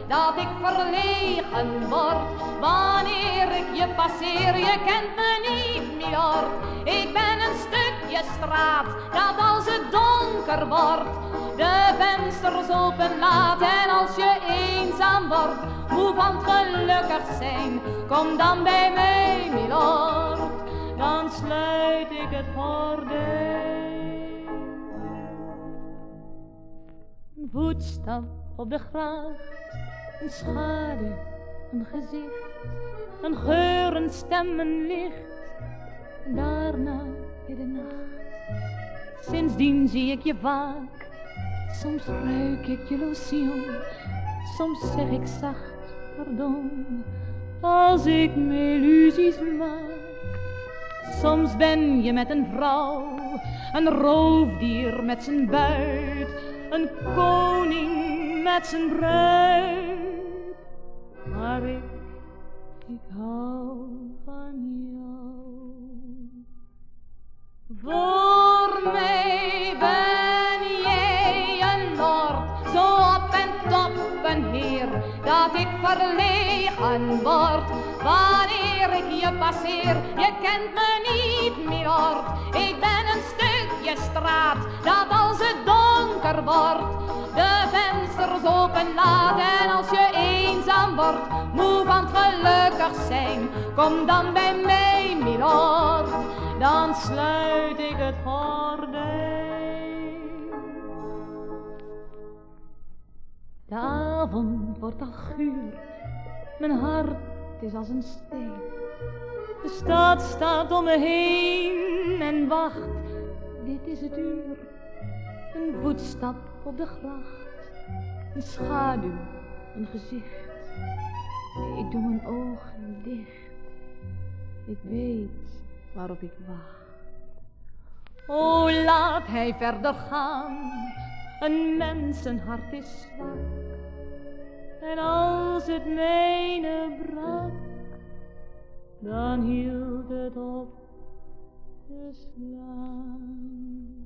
dat ik verlegen word. Wanneer ik je passeer, je kent me niet, milord. Ik ben een stukje straat, dat als het donker wordt, de vensters open laat. En als je eenzaam wordt, moe van het gelukkig zijn, kom dan bij mij, milord. Dan sluit ik het gordijn. Een voetstap op de gracht, een schaduw, een gezicht, een geur, een stem, een licht. Daarna weer de nacht. Sindsdien zie ik je vaak, soms ruik ik je lotion, soms zeg ik zacht pardon, als ik me illusies maak. Soms ben je met een vrouw, een roofdier met zijn buit, een koning met zijn bruid. Maar ik hou van jou. Voor mij ben jij een lord, zo op en top een heer, dat ik verlegen word wanneer ik je passeer. Je kent me niet, milord, ik ben een stukje straat, dat als het donker wordt, de vensters open laat. En als je eenzaam wordt, moe van het gelukkig zijn, kom dan bij mij, milord, dan sluit ik het gordijn. De avond wordt al guur, mijn hart is als een steen. De stad staat om me heen en wacht, dit is het uur. Een voetstap op de gracht, een schaduw, een gezicht. Ik doe mijn ogen dicht, ik weet waarop ik wacht. O, laat hij verder gaan, een mensenhart is zwak. En als het mijne brak, dan hield het op te slaan.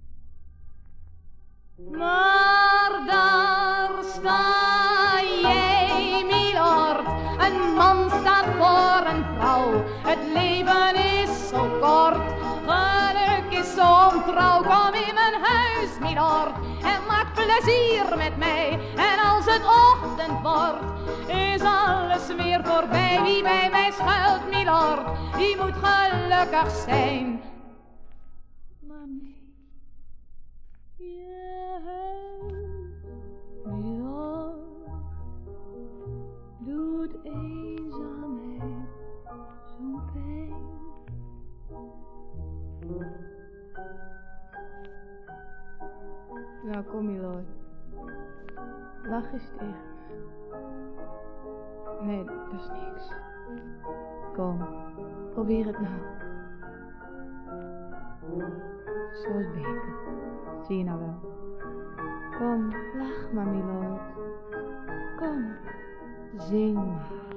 Maar daar sta jij, milord, een man staat voor een vrouw. Het leven is zo kort, geluk is zo ontrouw. Kom in mijn huis, milord, en maak plezier met mij. En als het ochtend wordt, is alles weer voorbij. Wie bij mij schuilt, milord, die moet gelukkig zijn. Maar nee, je huis, milord, doet eenzaamheid zo'n pijn. Nou, kom, milord. Lach eens tegen me. Nee, dat is niks. Kom, probeer het nou. Zo is beter. Zie je nou wel. Kom, lach maar, milord. Kom, zing maar.